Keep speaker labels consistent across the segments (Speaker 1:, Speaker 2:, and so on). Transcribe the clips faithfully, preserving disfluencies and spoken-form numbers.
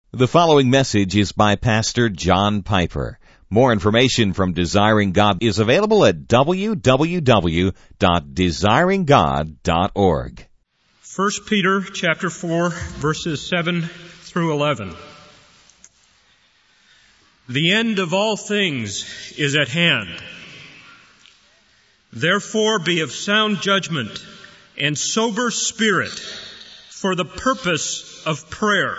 Speaker 1: The following message is by Pastor John Piper. More information from Desiring God is available at w w w dot desiring god dot org.
Speaker 2: First Peter chapter four, verses seven through eleven. The end of all things is at hand. Therefore be of sound judgment and sober spirit for the purpose of prayer.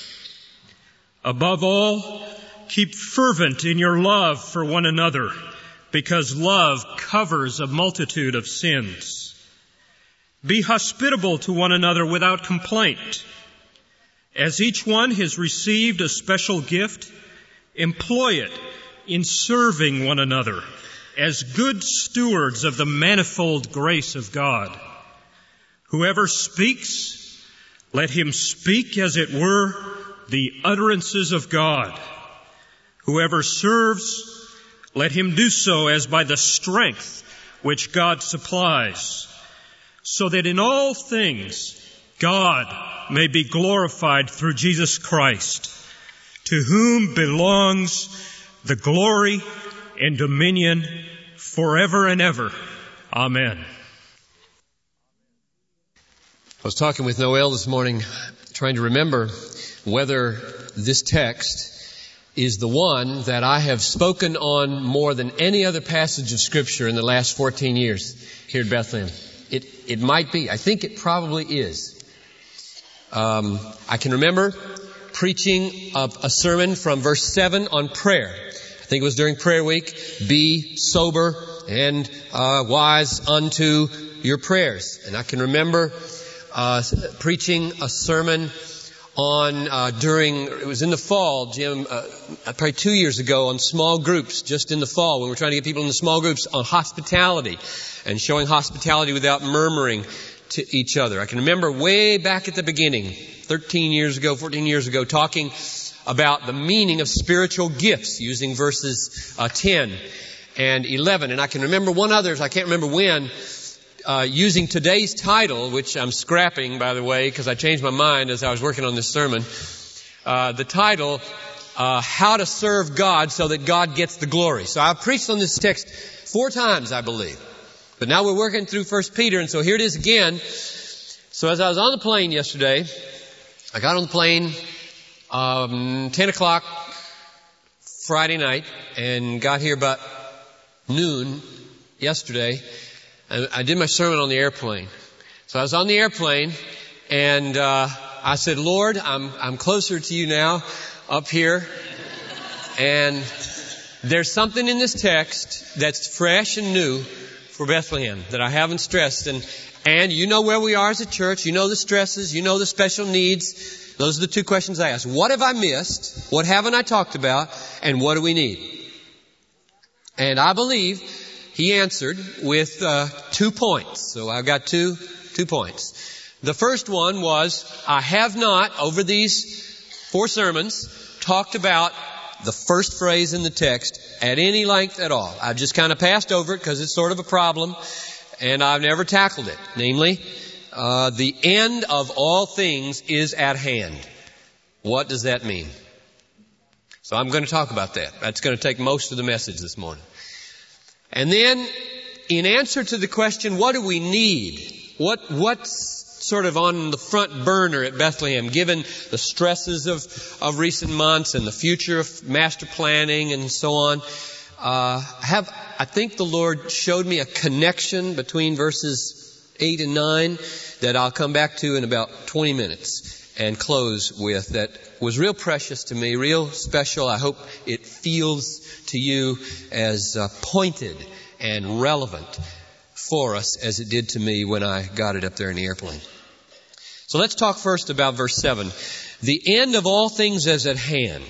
Speaker 2: Above all, keep fervent in your love for one another, because love covers a multitude of sins. Be hospitable to one another without complaint. As each one has received a special gift, employ it in serving one another as good stewards of the manifold grace of God. Whoever speaks, let him speak as it were the utterances of God. Whoever serves, let him do so as by the strength which God supplies, so that in all things God may be glorified through Jesus Christ, to whom belongs the glory and dominion forever and ever. Amen.
Speaker 3: I was talking with Noel this morning, trying to remember whether this text is the one that I have spoken on more than any other passage of Scripture in the last fourteen years here at Bethlehem. It it might be. I think it probably is. Um, I can remember preaching a, a sermon from verse seven on prayer. I think it was during prayer week. Be sober and uh, wise unto your prayers. And I can remember uh, preaching a sermon on uh, during, it was in the fall, Jim, uh, probably two years ago, on small groups, just in the fall, when we were trying to get people into small groups, on hospitality and showing hospitality without murmuring to each other. I can remember way back at the beginning, thirteen years ago, fourteen years ago, talking about the meaning of spiritual gifts using verses uh, ten and eleven. And I can remember one others, I can't remember when, Uh, using today's title, which I'm scrapping, by the way, because I changed my mind as I was working on this sermon. Uh, the title, uh, How to Serve God So That God Gets the Glory. So I've preached on this text four times, I believe. But now we're working through First Peter, and so here it is again. So as I was on the plane yesterday, I got on the plane um, ten o'clock Friday night and got here about noon yesterday. I did my sermon on the airplane. So I was on the airplane, and uh, I said, Lord, I'm I'm closer to you now up here. And there's something in this text that's fresh and new for Bethlehem that I haven't stressed. And, and you know where we are as a church. You know the stresses. You know the special needs. Those are the two questions I asked. What have I missed? What haven't I talked about? And what do we need? And I believe he answered with uh, two points. So I've got two two points. The first one was, I have not, over these four sermons, talked about the first phrase in the text at any length at all. I've just kind of passed over it because it's sort of a problem, and I've never tackled it. Namely, uh, the end of all things is at hand. What does that mean? So I'm going to talk about that. That's going to take most of the message this morning. And then, in answer to the question, what do we need? What, what's sort of on the front burner at Bethlehem, given the stresses of, of recent months and the future of master planning and so on? Uh, have, I think the Lord showed me a connection between verses eight and nine that I'll come back to in about twenty minutes and close with, that was real precious to me, real special. I hope it feels to you as uh, pointed and relevant for us as it did to me when I got it up there in the airplane. So let's talk first about verse seven. The end of all things is at hand.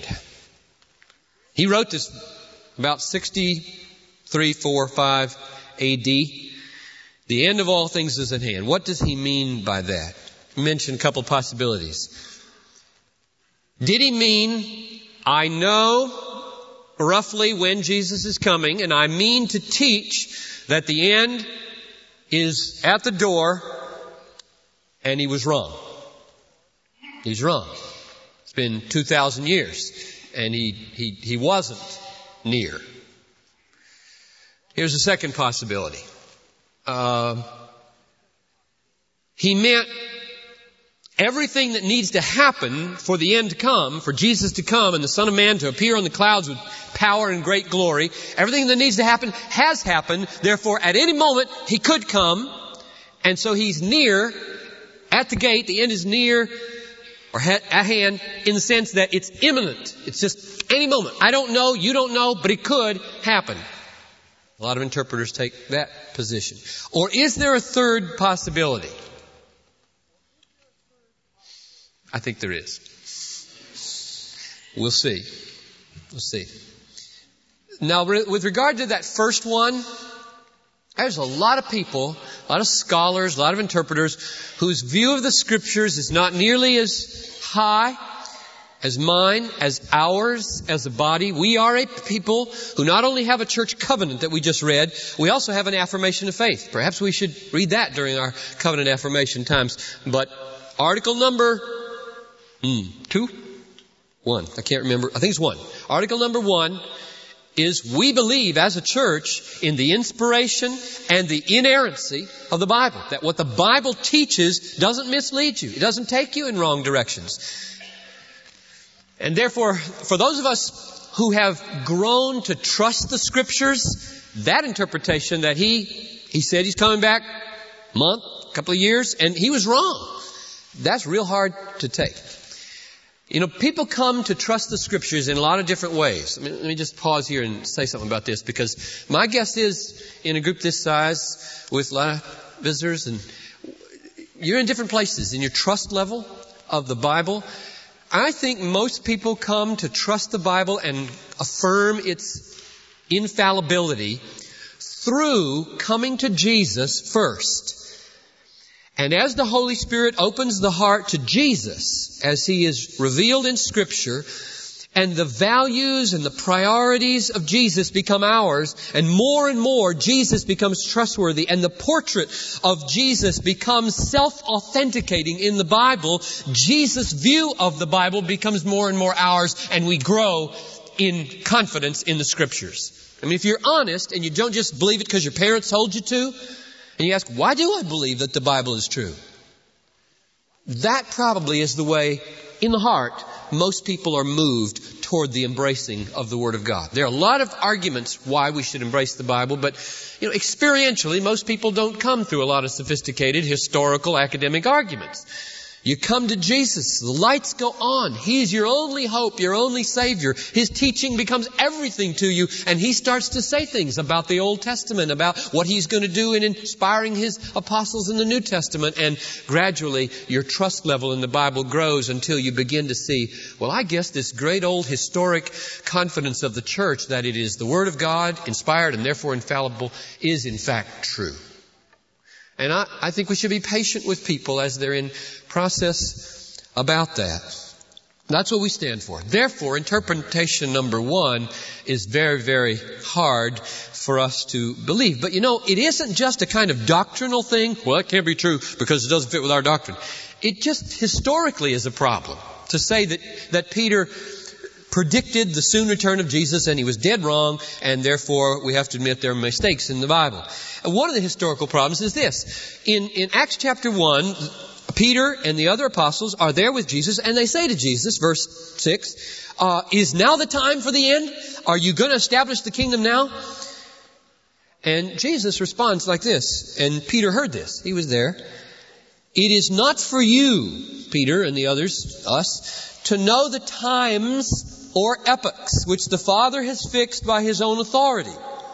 Speaker 3: He wrote this about sixty-three, four, five A D. The end of all things is at hand. What does he mean by that? He mentioned a couple of possibilities. Did he mean, I know roughly when Jesus is coming, and I mean to teach that the end is at the door, and he was wrong. He's wrong. It's been two thousand years, and he, he, he wasn't near. Here's a second possibility. Uh, he meant everything that needs to happen for the end to come, for Jesus to come and the Son of Man to appear on the clouds with power and great glory, everything that needs to happen has happened. Therefore, at any moment, He could come. And so He's near, at the gate. The end is near, or at hand, in the sense that it's imminent. It's just any moment. I don't know, you don't know, but it could happen. A lot of interpreters take that position. Or is there a third possibility? I think there is. We'll see. We'll see. Now, with regard to that first one, there's a lot of people, a lot of scholars, a lot of interpreters whose view of the Scriptures is not nearly as high as mine, as ours, as a body. We are a people who not only have a church covenant that we just read, we also have an affirmation of faith. Perhaps we should read that during our covenant affirmation times. But article number mm, two? One. I can't remember. I think it's one. Article number one is we believe as a church in the inspiration and the inerrancy of the Bible. That what the Bible teaches doesn't mislead you. It doesn't take you in wrong directions. And therefore, for those of us who have grown to trust the Scriptures, that interpretation that he, he said he's coming back a month, a couple of years, and he was wrong. That's real hard to take. You know, people come to trust the Scriptures in a lot of different ways. I mean, let me just pause here and say something about this, because my guess is in a group this size with a lot of visitors, and you're in different places in your trust level of the Bible. I think most people come to trust the Bible and affirm its infallibility through coming to Jesus first. And as the Holy Spirit opens the heart to Jesus, as He is revealed in Scripture, and the values and the priorities of Jesus become ours, and more and more Jesus becomes trustworthy, and the portrait of Jesus becomes self-authenticating in the Bible, Jesus' view of the Bible becomes more and more ours, and we grow in confidence in the Scriptures. I mean, if you're honest and you don't just believe it because your parents told you to, and you ask, why do I believe that the Bible is true? That probably is the way, in the heart, most people are moved toward the embracing of the Word of God. There are a lot of arguments why we should embrace the Bible, but, you know, experientially, most people don't come through a lot of sophisticated historical academic arguments. You come to Jesus, the lights go on. He's your only hope, your only Savior. His teaching becomes everything to you, and He starts to say things about the Old Testament, about what He's going to do in inspiring His apostles in the New Testament, and gradually your trust level in the Bible grows until you begin to see, well, I guess this great old historic confidence of the church that it is the Word of God, inspired and therefore infallible, is in fact true. And I, I think we should be patient with people as they're in process about that. That's what we stand for. Therefore, interpretation number one is very, very hard for us to believe. But you know, it isn't just a kind of doctrinal thing. Well, that can't be true because it doesn't fit with our doctrine. It just historically is a problem to say that, that Peter predicted the soon return of Jesus and he was dead wrong, and therefore we have to admit there are mistakes in the Bible. And one of the historical problems is this. In, in Acts chapter one, Peter and the other apostles are there with Jesus, and they say to Jesus, verse six, uh, is now the time for the end? Are you going to establish the kingdom now? And Jesus responds like this, and Peter heard this. He was there. It is not for you, Peter and the others, us, to know the times or epochs which the Father has fixed by His own authority.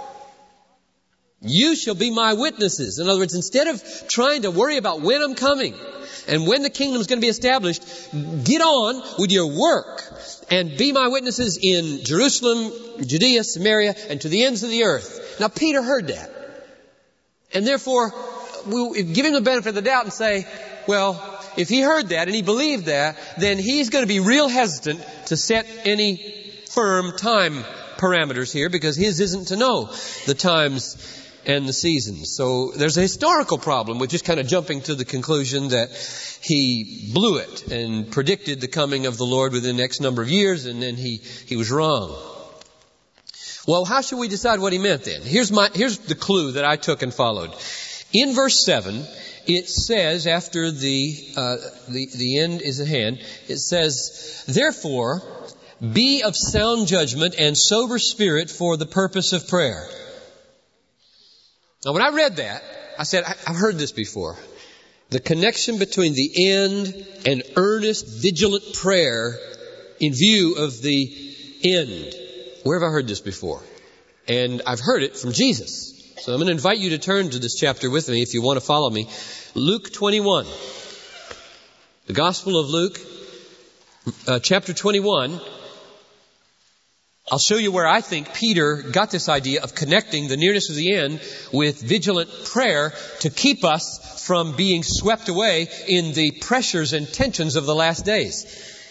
Speaker 3: You shall be my witnesses. In other words, instead of trying to worry about when I'm coming and when the kingdom is going to be established, get on with your work and be my witnesses in Jerusalem, Judea, Samaria, and to the ends of the earth. Now, Peter heard that. And therefore, we'll give him the benefit of the doubt and say, well, if he heard that and he believed that, then he's going to be real hesitant to set any firm time parameters here, because his isn't to know the times and the seasons. So there's a historical problem with just kind of jumping to the conclusion that he blew it and predicted the coming of the Lord within the next number of years, and then he, he was wrong. Well, how should we decide what he meant then? Here's my, here's the clue that I took and followed. In verse seven, it says, after the, uh, the, the end is at hand, it says, therefore, be of sound judgment and sober spirit for the purpose of prayer. Now, when I read that, I said, I've heard this before. The connection between the end and earnest, vigilant prayer in view of the end. Where have I heard this before? And I've heard it from Jesus. So I'm going to invite you to turn to this chapter with me if you want to follow me. Luke twenty-one. The Gospel of Luke, uh, chapter twenty-one. I'll show you where I think Peter got this idea of connecting the nearness of the end with vigilant prayer to keep us from being swept away in the pressures and tensions of the last days.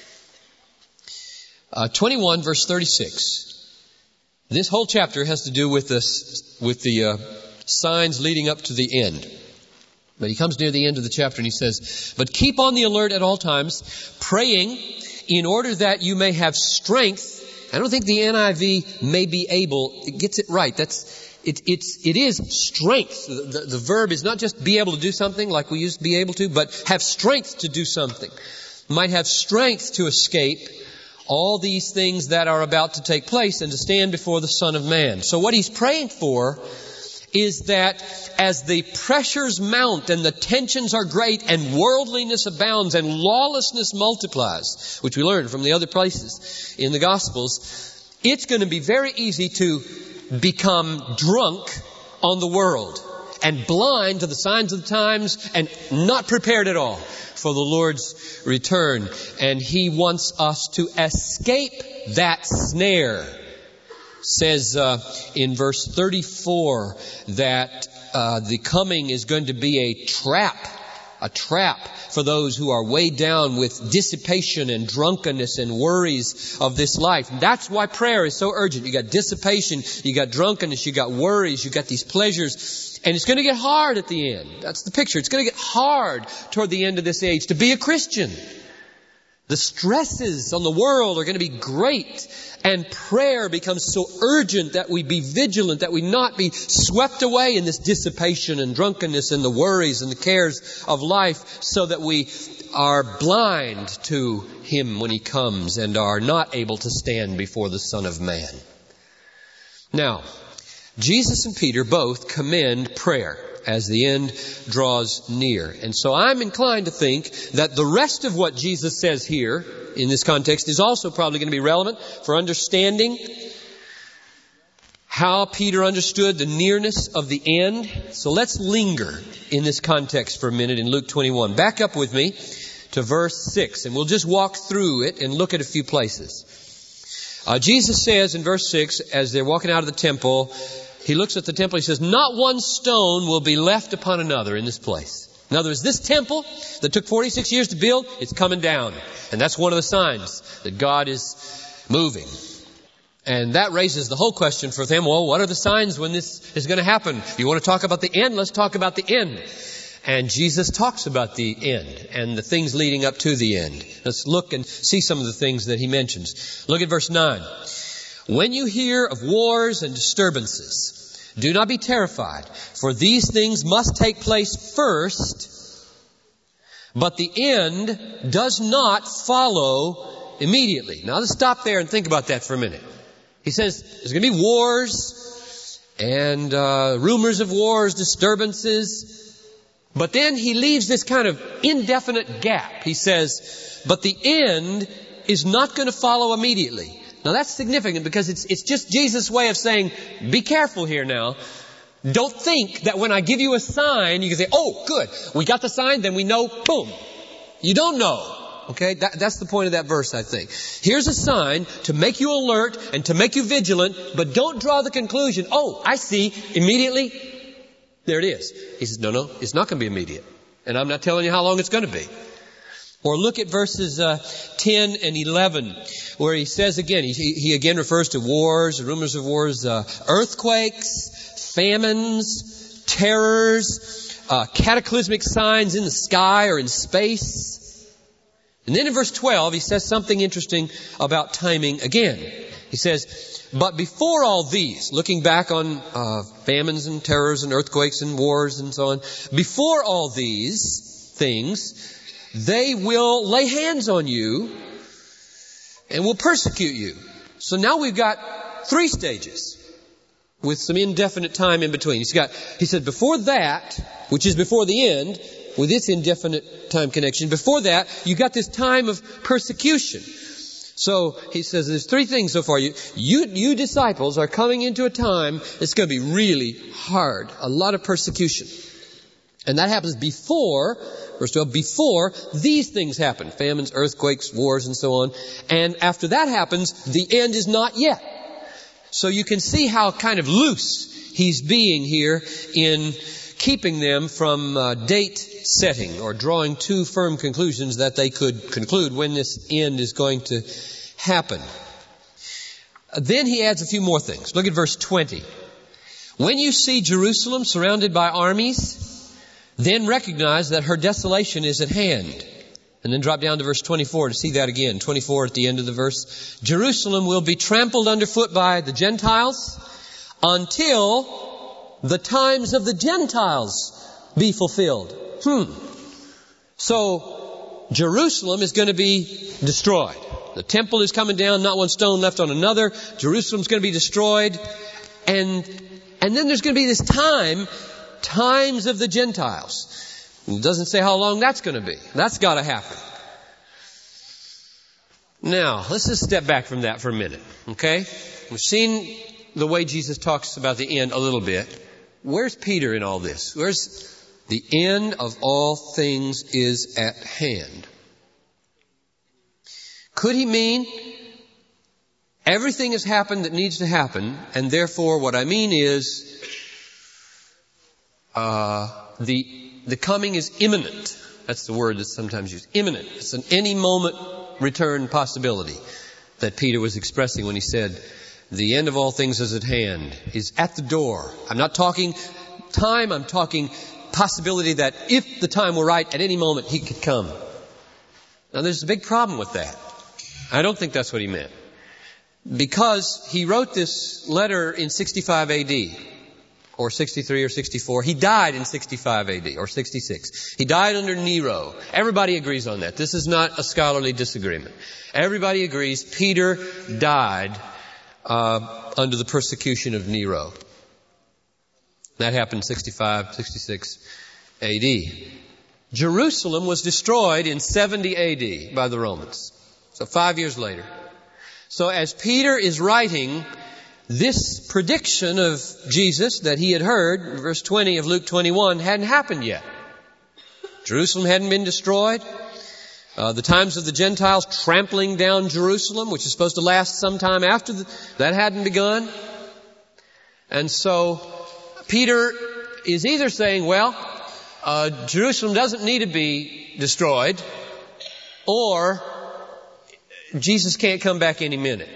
Speaker 3: Uh, twenty-one, verse thirty-six. This whole chapter has to do with this, with the uh, signs leading up to the end. But he comes near the end of the chapter and he says, but keep on the alert at all times, praying in order that you may have strength. I don't think the N I V may be able, it gets it right. That's, it, it's, it is strength. The, the, the verb is not just be able to do something like we used to be able to, but have strength to do something. Might have strength to escape all these things that are about to take place and to stand before the Son of Man. So what he's praying for is that as the pressures mount and the tensions are great and worldliness abounds and lawlessness multiplies, which we learned from the other places in the Gospels, it's going to be very easy to become drunk on the world and blind to the signs of the times and not prepared at all for the Lord's return. And He wants us to escape that snare. Says uh, in verse thirty-four that uh, the coming is going to be a trap, a trap for those who are weighed down with dissipation and drunkenness and worries of this life. And that's why prayer is so urgent. You got dissipation, you got drunkenness, you got worries, you got these pleasures. And it's going to get hard at the end. That's the picture. It's going to get hard toward the end of this age to be a Christian. The stresses on the world are going to be great. And prayer becomes so urgent that we be vigilant, that we not be swept away in this dissipation and drunkenness and the worries and the cares of life, so that we are blind to Him when He comes and are not able to stand before the Son of Man. Now, Jesus and Peter both commend prayer as the end draws near. And so I'm inclined to think that the rest of what Jesus says here in this context is also probably going to be relevant for understanding how Peter understood the nearness of the end. So let's linger in this context for a minute in Luke twenty-one. Back up with me to verse six, and we'll just walk through it and look at a few places. Uh, Jesus says in verse six, as they're walking out of the temple, He looks at the temple, He says, not one stone will be left upon another in this place. In other words, this temple that took forty-six years to build, it's coming down. And that's one of the signs that God is moving. And that raises the whole question for them, well, what are the signs when this is going to happen? If you want to talk about the end, let's talk about the end. And Jesus talks about the end and the things leading up to the end. Let's look and see some of the things that He mentions. Look at verse nine. When you hear of wars and disturbances, do not be terrified, for these things must take place first, but the end does not follow immediately. Now let's stop there and think about that for a minute. He says there's going to be wars and uh, rumors of wars, disturbances, but then He leaves this kind of indefinite gap. He says, but the end is not going to follow immediately. Now that's significant because it's it's just Jesus' way of saying, be careful here now. Don't think that when I give you a sign, you can say, oh, good, we got the sign, then we know, boom. You don't know. Okay, that, that's the point of that verse, I think. Here's a sign to make you alert and to make you vigilant, but don't draw the conclusion, oh, I see, immediately, there it is. He says, no, no, it's not going to be immediate. And I'm not telling you how long it's going to be. Or look at verses uh, ten and eleven, where he says again, he, he again refers to wars, rumors of wars, uh, earthquakes, famines, terrors, uh, cataclysmic signs in the sky or in space. And then in verse twelve, he says something interesting about timing again. He says, but before all these, looking back on uh, famines and terrors and earthquakes and wars and so on, before all these things, they will lay hands on you and will persecute you. So now we've got three stages with some indefinite time in between. He's got, he said, before that, which is before the end, with its indefinite time connection, before that, you got this time of persecution. So he says there's three things so far. You, you, you disciples are coming into a time that's going to be really hard. A lot of persecution. And that happens before, verse twelve, before these things happen. Famines, earthquakes, wars, and so on. And after that happens, the end is not yet. So you can see how kind of loose he's being here in keeping them from uh, date setting or drawing too firm conclusions that they could conclude when this end is going to happen. Then he adds a few more things. Look at verse twenty. When you see Jerusalem surrounded by armies, then recognize that her desolation is at hand. And then drop down to verse twenty-four to see that again. twenty-four at the end of the verse. Jerusalem will be trampled underfoot by the Gentiles until the times of the Gentiles be fulfilled. Hmm. So, Jerusalem is going to be destroyed. The temple is coming down, not one stone left on another. Jerusalem's going to be destroyed. And, and then there's going to be this time, times of the Gentiles. It doesn't say how long that's going to be. That's got to happen. Now, let's just step back from that for a minute. Okay? We've seen the way Jesus talks about the end a little bit. Where's Peter in all this? Where's the end of all things is at hand? Could he mean everything has happened that needs to happen, and therefore what I mean is uh, the the coming is imminent. That's the word that's sometimes used. Imminent. It's an any moment return possibility that Peter was expressing when he said, the end of all things is at hand, is at the door. I'm not talking time, I'm talking possibility that if the time were right, at any moment he could come. Now there's a big problem with that. I don't think that's what he meant. Because he wrote this letter in sixty-five A D, or sixty-three or sixty-four. He died in sixty-five A D, or sixty-six. He died under Nero. Everybody agrees on that. This is not a scholarly disagreement. Everybody agrees Peter died uh, under the persecution of Nero. That happened in sixty-five, sixty-six A D. Jerusalem was destroyed in seventy A D by the Romans. So five years later. So as Peter is writing this prediction of Jesus that he had heard, verse twenty of Luke twenty-one, hadn't happened yet. Jerusalem hadn't been destroyed. Uh, the times of the Gentiles trampling down Jerusalem, which is supposed to last some time after the, that hadn't begun. And so Peter is either saying, well, uh, Jerusalem doesn't need to be destroyed, or Jesus can't come back any minute.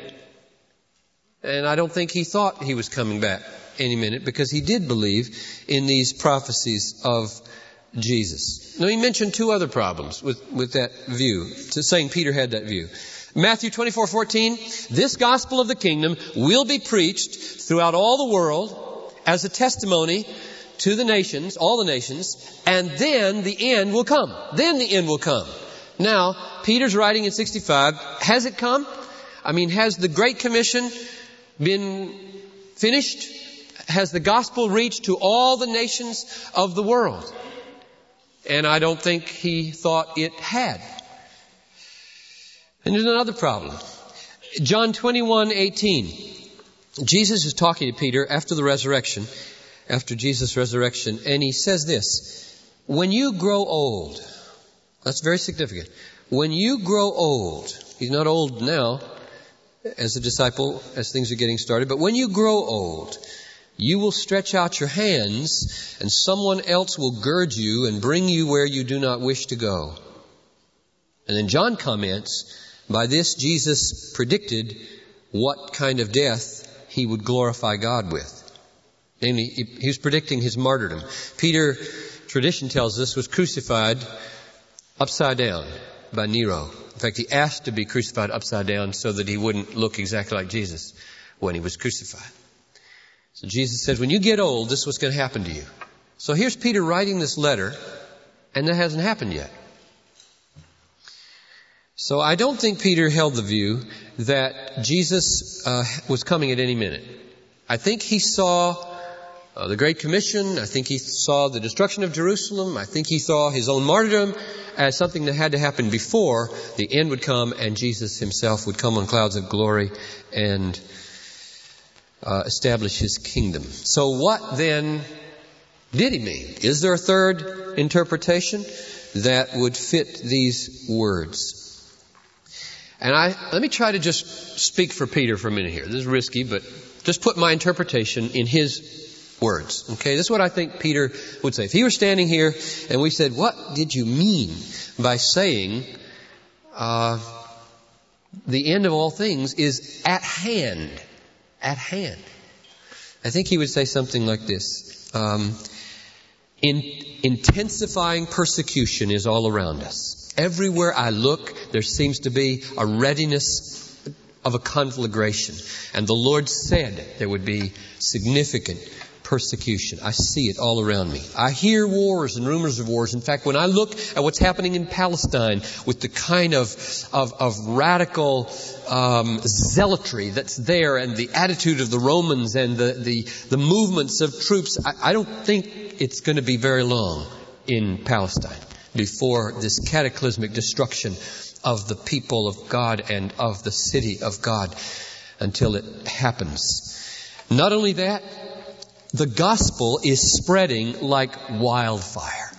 Speaker 3: And I don't think he thought he was coming back any minute, because he did believe in these prophecies of Jesus. Let me mention two other problems with, with that view, to saying Peter had that view. Matthew twenty-four fourteen, this gospel of the kingdom will be preached throughout all the world as a testimony to the nations, all the nations, and then the end will come. Then the end will come. Now, Peter's writing in sixty-five. Has it come? I mean, has the Great Commission been finished? Has the gospel reached to all the nations of the world? And I don't think he thought it had. And there's another problem. John twenty-one eighteen. Jesus is talking to Peter after the resurrection, after Jesus' resurrection, and he says this, when you grow old, that's very significant. When you grow old, he's not old now as a disciple, as things are getting started, but when you grow old, you will stretch out your hands and someone else will gird you and bring you where you do not wish to go. And then John comments, by this Jesus predicted what kind of death he would glorify God with. Namely, he was predicting his martyrdom. Peter, tradition tells us, was crucified upside down by Nero. In fact, he asked to be crucified upside down so that he wouldn't look exactly like Jesus when he was crucified. So Jesus said, when you get old, this is what's going to happen to you. So here's Peter writing this letter, and that hasn't happened yet. So I don't think Peter held the view that Jesus uh, was coming at any minute. I think he saw uh, the Great Commission. I think he saw the destruction of Jerusalem. I think he saw his own martyrdom as something that had to happen before the end would come and Jesus himself would come on clouds of glory and uh, establish his kingdom. So what then did he mean? Is there a third interpretation that would fit these words? And I let me try to just speak for Peter for a minute here. This is risky, but just put my interpretation in his words. Okay, this is what I think Peter would say. If he were standing here and we said, what did you mean by saying uh, the end of all things is at hand? At hand. I think he would say something like this. Um, in, intensifying persecution is all around us. Everywhere I look, there seems to be a readiness of a conflagration. And the Lord said there would be significant persecution. I see it all around me. I hear wars and rumors of wars. In fact, when I look at what's happening in Palestine with the kind of of, of radical um, zealotry that's there and the attitude of the Romans and the, the, the movements of troops, I, I don't think it's going to be very long in Palestine before this cataclysmic destruction of the people of God and of the city of God until it happens. Not only that, the gospel is spreading like wildfire.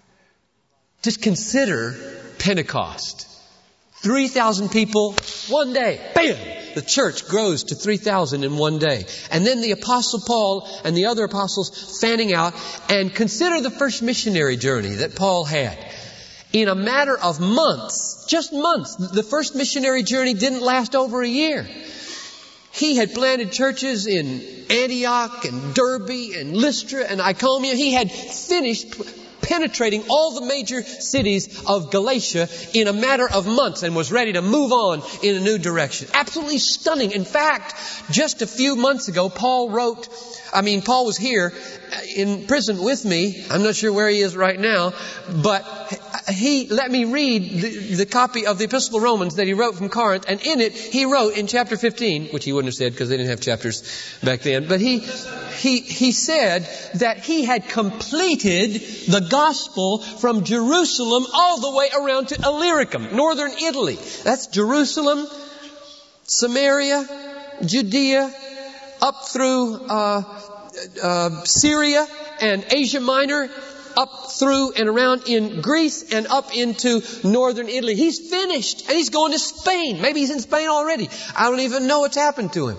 Speaker 3: Just consider Pentecost. three thousand people, one day. Bam! The church grows to three thousand in one day. And then the Apostle Paul and the other apostles fanning out. And consider the first missionary journey that Paul had. In a matter of months, just months, the first missionary journey didn't last over a year. He had planted churches in Antioch and Derbe and Lystra and Iconium. He had finished penetrating all the major cities of Galatia in a matter of months and was ready to move on in a new direction. Absolutely stunning. In fact, just a few months ago, Paul wrote, I mean, Paul was here in prison with me. I'm not sure where he is right now, but he let me read the, the copy of the Epistle to Romans that he wrote from Corinth. And in it, he wrote in chapter fifteen, which he wouldn't have said because they didn't have chapters back then, but he He, he said that he had completed the gospel from Jerusalem all the way around to Illyricum, northern Italy. That's Jerusalem, Samaria, Judea, up through uh, uh, Syria and Asia Minor, up through and around in Greece and up into northern Italy. He's finished and he's going to Spain. Maybe he's in Spain already. I don't even know what's happened to him.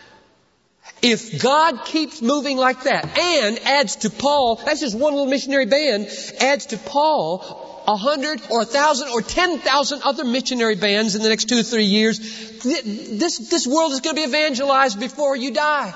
Speaker 3: If God keeps moving like that and adds to Paul, that's just one little missionary band, adds to Paul a hundred or a thousand or ten thousand other missionary bands in the next two or three years, this, this world is going to be evangelized before you die.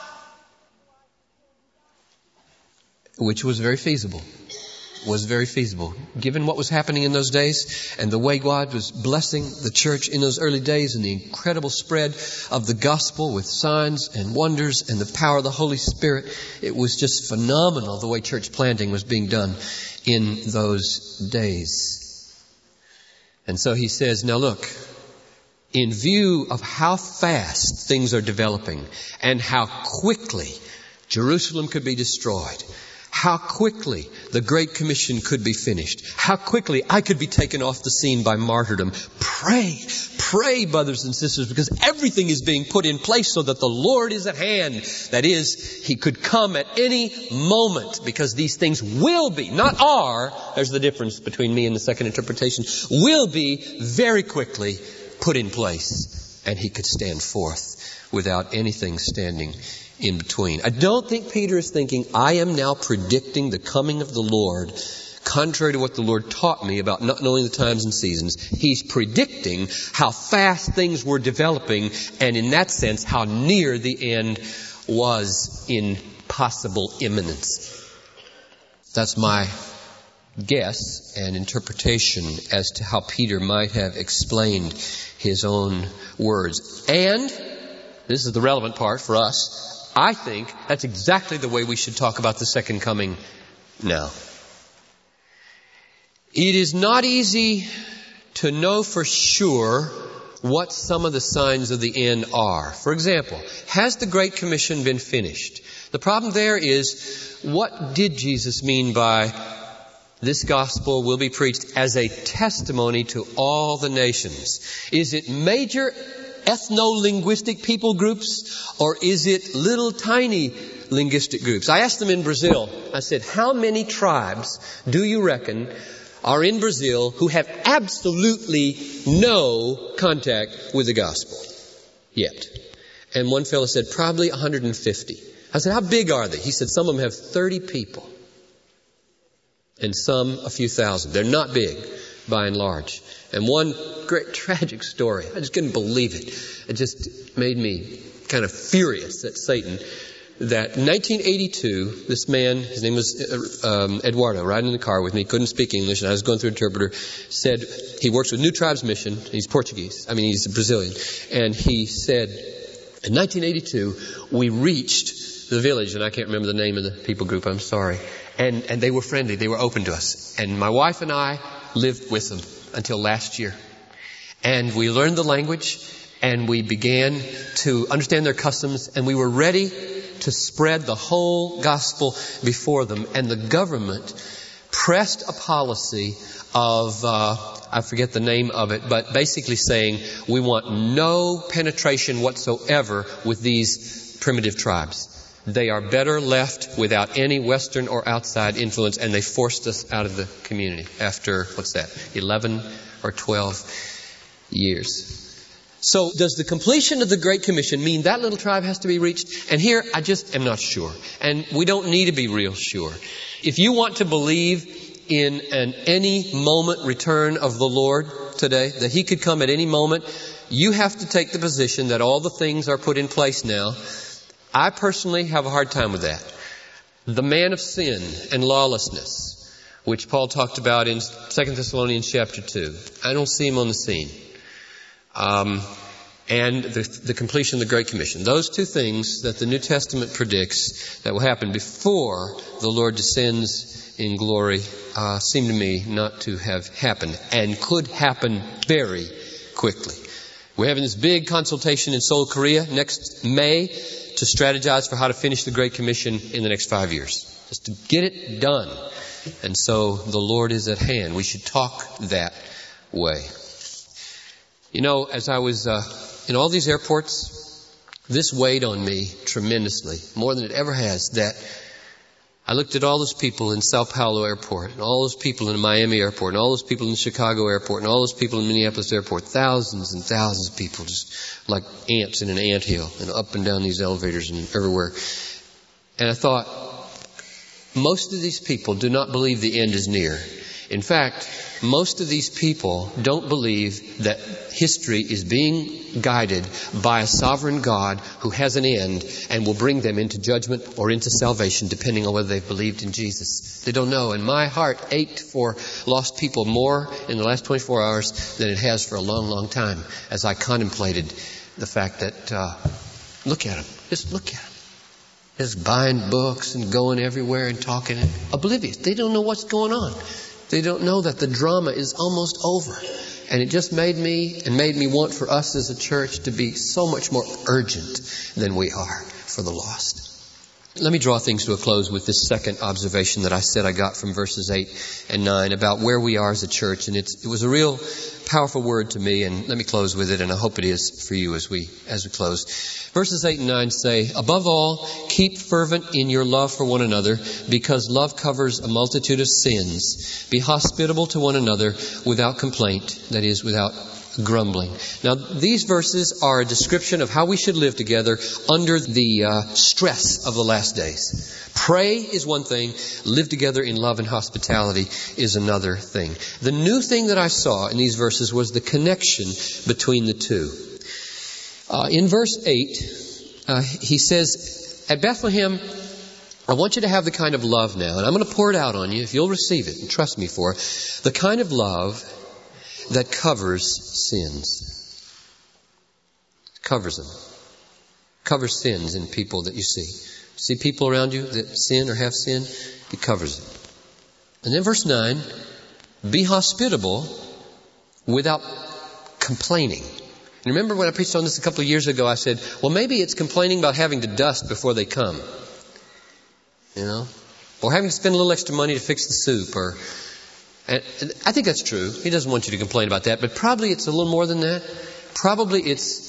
Speaker 3: Which was very feasible. Was very feasible. Given what was happening in those days and the way God was blessing the church in those early days and the incredible spread of the gospel with signs and wonders and the power of the Holy Spirit, it was just phenomenal the way church planting was being done in those days. And so he says, now look, in view of how fast things are developing and how quickly Jerusalem could be destroyed, how quickly the Great Commission could be finished. How quickly I could be taken off the scene by martyrdom. Pray, pray, brothers and sisters, because everything is being put in place so that the Lord is at hand. That is, He could come at any moment because these things will be, not are, there's the difference between me and the second interpretation, will be very quickly put in place. And He could stand forth without anything standing in between. I don't think Peter is thinking, I am now predicting the coming of the Lord contrary to what the Lord taught me about not knowing the times and seasons. He's predicting how fast things were developing, and in that sense, how near the end was in possible imminence. That's my guess and interpretation as to how Peter might have explained his own words. And, this is the relevant part for us, I think that's exactly the way we should talk about the second coming now. It is not easy to know for sure what some of the signs of the end are. For example, has the Great Commission been finished? The problem there is, what did Jesus mean by this gospel will be preached as a testimony to all the nations? Is it major ethno-linguistic people groups, or is it little tiny linguistic groups? I asked them in Brazil, I said, how many tribes do you reckon are in Brazil who have absolutely no contact with the gospel yet? And one fellow said, probably one hundred fifty. I said, how big are they? He said, some of them have thirty people. And some a few thousand. They're not big, by and large. And one great tragic story, I just couldn't believe it. It just made me kind of furious at Satan. That in nineteen eighty-two, this man, his name was um, Eduardo, riding in the car with me, couldn't speak English, and I was going through an interpreter, said he works with New Tribes Mission. He's Portuguese. I mean, he's a Brazilian. And he said, in nineteen eighty-two, we reached the village, and I can't remember the name of the people group, I'm sorry. And, and they were friendly. They were open to us. And my wife and I lived with them until last year. And we learned the language, and we began to understand their customs, and we were ready to spread the whole gospel before them. And the government pressed a policy of, uh, I forget the name of it, but basically saying, we want no penetration whatsoever with these primitive tribes. They are better left without any Western or outside influence, and they forced us out of the community after, what's that, eleven or twelve years. So does the completion of the Great Commission mean that little tribe has to be reached? And here, I just am not sure. And we don't need to be real sure. If you want to believe in an any moment return of the Lord today, that He could come at any moment, you have to take the position that all the things are put in place now. I personally have a hard time with that. The man of sin and lawlessness, which Paul talked about in Second Thessalonians chapter two. I don't see him on the scene. Um, and the, the completion of the Great Commission. Those two things that the New Testament predicts that will happen before the Lord descends in glory uh, seem to me not to have happened, and could happen very quickly. We're having this big consultation in Seoul, Korea next May to strategize for how to finish the Great Commission in the next five years. Just to get it done. And so the Lord is at hand. We should talk that way. You know, as I was uh, in all these airports, this weighed on me tremendously, more than it ever has, that I looked at all those people in Sao Paulo airport, and all those people in Miami airport, and all those people in Chicago airport, and all those people in Minneapolis airport, thousands and thousands of people, just like ants in an anthill, and up and down these elevators and everywhere. And I thought, most of these people do not believe the end is near. In fact, most of these people don't believe that history is being guided by a sovereign God who has an end and will bring them into judgment or into salvation, depending on whether they've believed in Jesus. They don't know. And my heart ached for lost people more in the last twenty-four hours than it has for a long, long time, as I contemplated the fact that, uh, look at them. Just look at them. Just buying books and going everywhere and talking, oblivious. They don't know what's going on. They don't know that the drama is almost over. And it just made me and made me want for us as a church to be so much more urgent than we are for the lost. Let me draw things to a close with this second observation that I said I got from verses eight and nine about where we are as a church. And it's, it was a real powerful word to me, and let me close with it, and I hope it is for you as we as we close. Verses eight and nine say, above all, keep fervent in your love for one another, because love covers a multitude of sins. Be hospitable to one another without complaint, that is, without grumbling. Now, these verses are a description of how we should live together under the uh, stress of the last days. Pray is one thing. Live together in love and hospitality is another thing. The new thing that I saw in these verses was the connection between the two. Uh, in verse eight, uh, he says, at Bethlehem, I want you to have the kind of love now, and I'm going to pour it out on you if you'll receive it and trust me for it, the kind of love that covers sins. Covers them. Covers sins in people that you see. See people around you that sin or have sin, it covers it. And then verse nine, be hospitable without complaining. And remember when I preached on this a couple of years ago, I said, well, maybe it's complaining about having to dust before they come. You know? Or having to spend a little extra money to fix the soup. Or, and I think that's true. He doesn't want you to complain about that. But probably it's a little more than that. Probably it's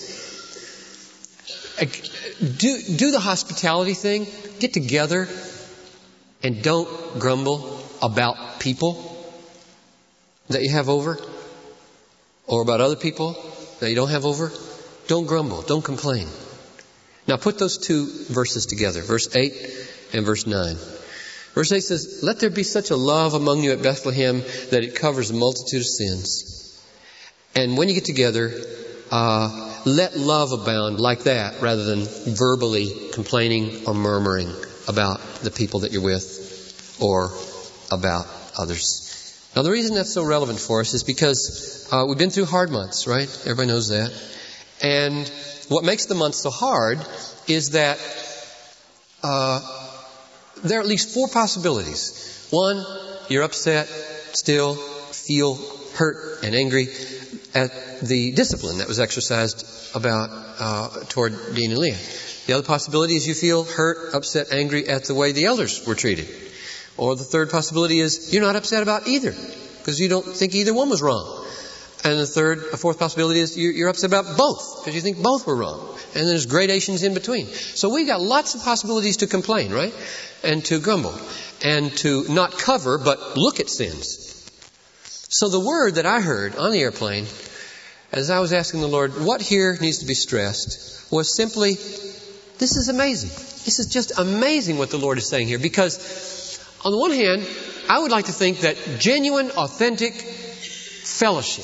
Speaker 3: Do, do the hospitality thing. Get together and don't grumble about people that you have over or about other people that you don't have over. Don't grumble. Don't complain. Now put those two verses together. Verse eight and verse nine. Verse eight says, let there be such a love among you at Bethlehem that it covers a multitude of sins. And when you get together, uh, let love abound like that rather than verbally complaining or murmuring about the people that you're with or about others. Now, the reason that's so relevant for us is because uh, we've been through hard months, right? Everybody knows that. And what makes the months so hard is that uh, there are at least four possibilities. One, you're upset, still feel hurt and angry at the discipline that was exercised about uh, toward Dean and Leah. The other possibility is you feel hurt, upset, angry at the way the elders were treated. Or the third possibility is you're not upset about either because you don't think either one was wrong. And the third, a fourth possibility is you're upset about both because you think both were wrong. And there's gradations in between. So we've got lots of possibilities to complain, right? And to grumble. And to not cover, but look at sins. So the word that I heard on the airplane, as I was asking the Lord, what here needs to be stressed, was simply, this is amazing. This is just amazing what the Lord is saying here. Because on the one hand, I would like to think that genuine, authentic fellowship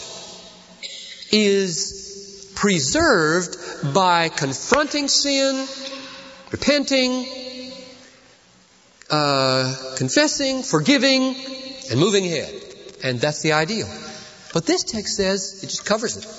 Speaker 3: is preserved by confronting sin, repenting, uh, confessing, forgiving, and moving ahead. And that's the ideal. But this text says it just covers it.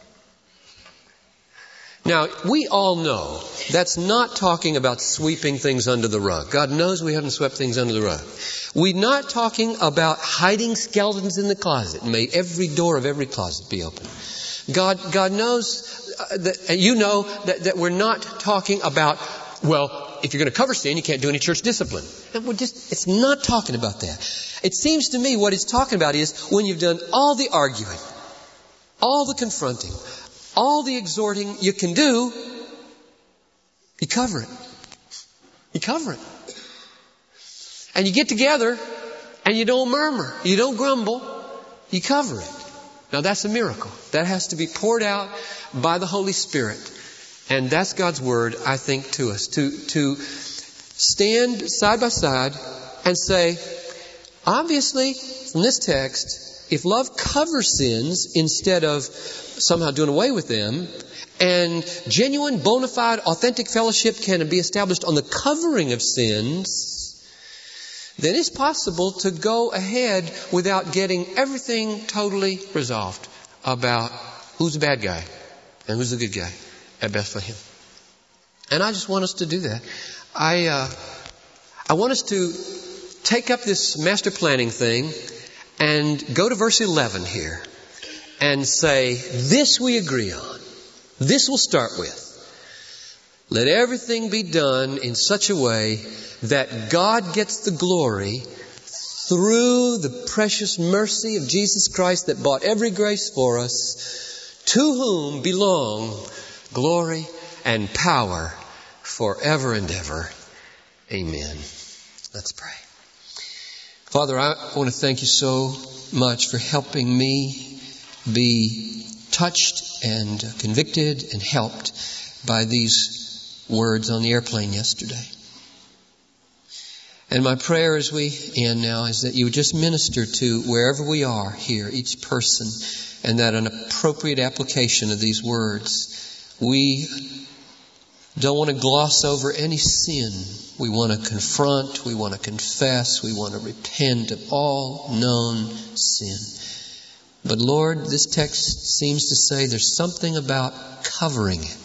Speaker 3: Now, we all know that's not talking about sweeping things under the rug. God knows we haven't swept things under the rug. We're not talking about hiding skeletons in the closet. May every door of every closet be open. God, God knows that, and you know that, that we're not talking about, well, if you're going to cover sin, you can't do any church discipline. And we're just, it's not talking about that. It seems to me what it's talking about is when you've done all the arguing, all the confronting, all the exhorting you can do, you cover it. You cover it. And you get together and you don't murmur. You don't grumble. You cover it. Now that's a miracle. That has to be poured out by the Holy Spirit. And that's God's word, I think, to us. To, to stand side by side and say, obviously, from this text, if love covers sins instead of somehow doing away with them, and genuine, bona fide, authentic fellowship can be established on the covering of sins, then it's possible to go ahead without getting everything totally resolved about who's the bad guy and who's the good guy at Bethlehem. And I just want us to do that. I uh, I want us to take up this master planning thing and go to verse eleven here and say, this we agree on. This we'll start with. Let everything be done in such a way that God gets the glory through the precious mercy of Jesus Christ that bought every grace for us, to whom belong glory and power forever and ever. Amen. Let's pray. Father, I want to thank you so much for helping me be touched and convicted and helped by these words on the airplane yesterday. And my prayer as we end now is that you would just minister to wherever we are here, each person, and that an appropriate application of these words. We don't want to gloss over any sin. We want to confront, we want to confess, we want to repent of all known sin. But Lord, this text seems to say there's something about covering it.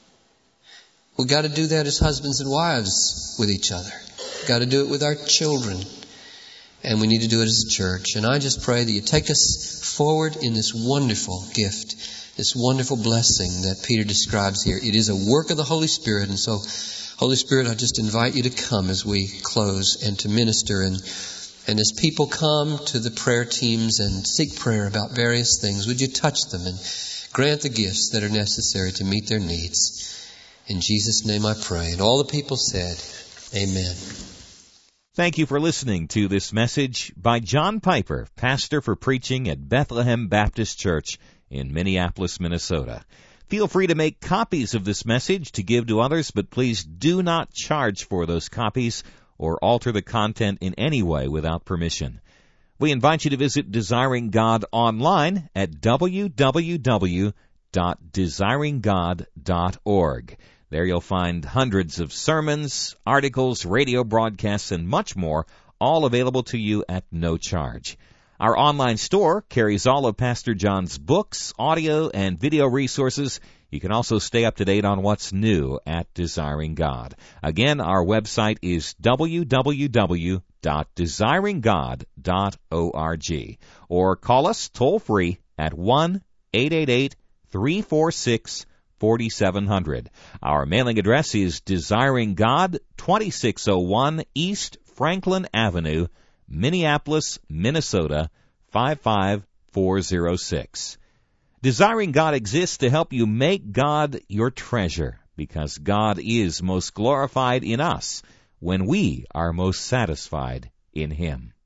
Speaker 3: We've got to do that as husbands and wives with each other. We've got to do it with our children. And we need to do it as a church. And I just pray that you take us forward in this wonderful gift, this wonderful blessing that Peter describes here. It is a work of the Holy Spirit. And so, Holy Spirit, I just invite you to come as we close and to minister. And, and as people come to the prayer teams and seek prayer about various things, would you touch them and grant the gifts that are necessary to meet their needs? In Jesus' name I pray. And all the people said, Amen.
Speaker 1: Thank you for listening to this message by John Piper, pastor for preaching at Bethlehem Baptist Church in Minneapolis, Minnesota. Feel free to make copies of this message to give to others, but please do not charge for those copies or alter the content in any way without permission. We invite you to visit Desiring God online at w w w dot desiring god dot org. There you'll find hundreds of sermons, articles, radio broadcasts, and much more, all available to you at no charge. Our online store carries all of Pastor John's books, audio, and video resources. You can also stay up to date on what's new at Desiring God. Again, our website is w w w dot desiring god dot org. Or call us toll-free at one eight eight eight, three four six, four seven zero zero. Our mailing address is Desiring God, twenty-six oh one East Franklin Avenue, Minneapolis, Minnesota, five five four zero six. Desiring God exists to help you make God your treasure, because God is most glorified in us when we are most satisfied in Him.